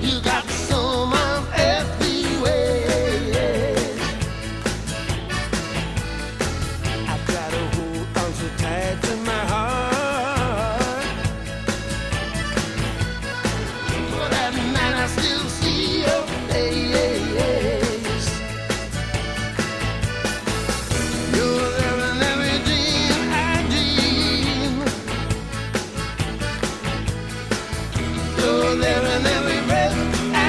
You got someone everywhere. I try to hold on so tight to my heart, but at night I still see your face. You're there in every dream I dream. You're there in every breath I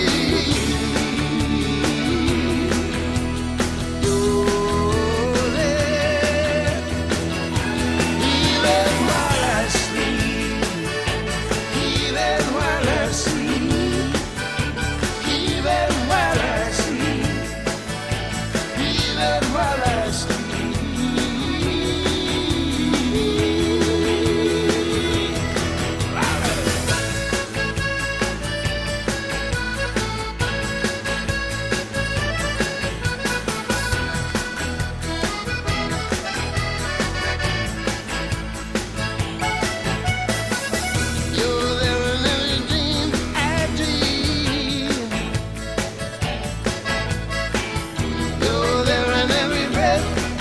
breathe. You're there even while I sleep, even while I sleep, even while I sleep, even while I sleep. You're there in every dream I dream. You're there in every breath I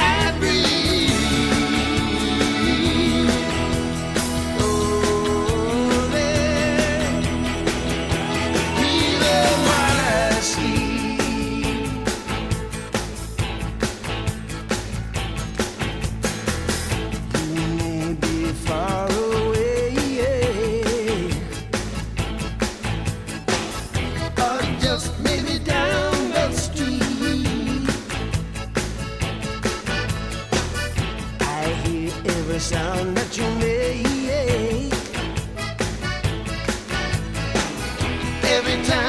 breathe. You're there even while I sleep. You may be far away, or just maybe down the street. I hear every sound that you make. Every time